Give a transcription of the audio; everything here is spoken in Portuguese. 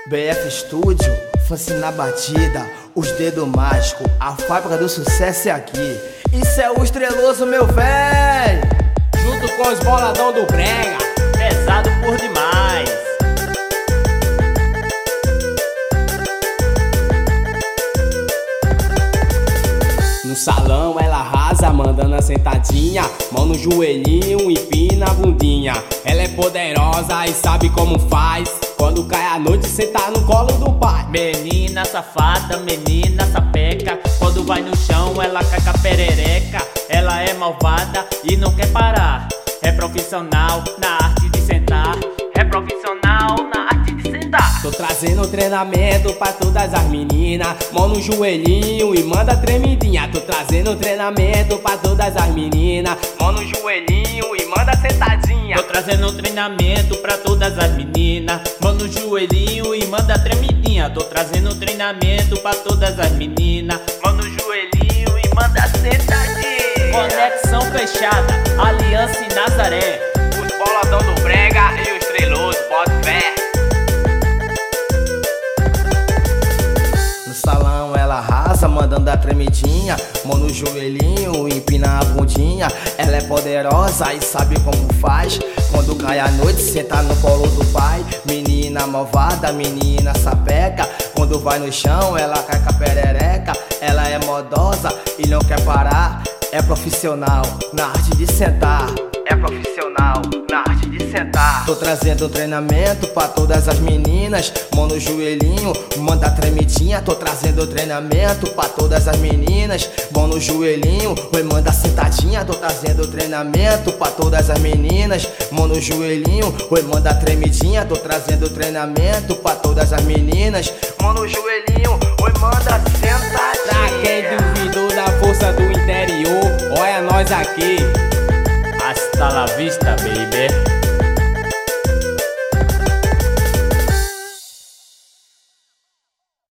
BF Studio, Fance na batida, os dedos mágicos, a fábrica do sucesso é aqui. Isso é o Estreloso, meu véi. Junto com os boladão do brega, pesado por demais. No salão ela arrasa, mandando a sentadinha, mão no joelhinho, empina a bundinha. Ela é poderosa e sabe como faz. Quando cai a noite, cê tá no colo do pai. Menina safada, menina sapeca, quando vai no chão ela caca perereca. Ela é malvada e não quer parar. É profissional na arte de sentar. É profissional na arte de sentar. Tô trazendo treinamento pra todas as meninas, mão no joelhinho e manda tremidinha. Tô trazendo treinamento pra todas as meninas, mão no joelhinho e manda sentadinha. Tô trazendo treinamento pra todas as meninas, mão no joelhinho e manda tremidinha. Tô trazendo treinamento pra todas as meninas, mão no joelhinho e manda sentadinha. Conexão fechada, Aliança e Nazaré, os boladão do brega e o Estreloso, bota fé. No salão ela arrasa, mandando a tremidinha, mão no joelhinho, empina a bundinha. Ela é poderosa e sabe como faz. Quando cai a noite, senta no colo do pai. Menina malvada, menina sapeca, quando vai no chão ela cai com a perereca. Ela é modosa e não quer parar. É profissional na arte de sentar. É profissional na arte de sentar. Tô trazendo treinamento pra todas as meninas, mão no joelhinho, manda tremidinha. Tô trazendo treinamento pra todas as meninas, mão no joelhinho, oi, manda sentadinha. Tô trazendo treinamento pra todas as meninas, mão no joelhinho, oi, manda tremidinha. Tô trazendo treinamento pra todas as meninas, mão no joelhinho, oi, manda sentadinha. Pra quem duvidou da força do interior, olha nós aqui. hasta la vista, baby.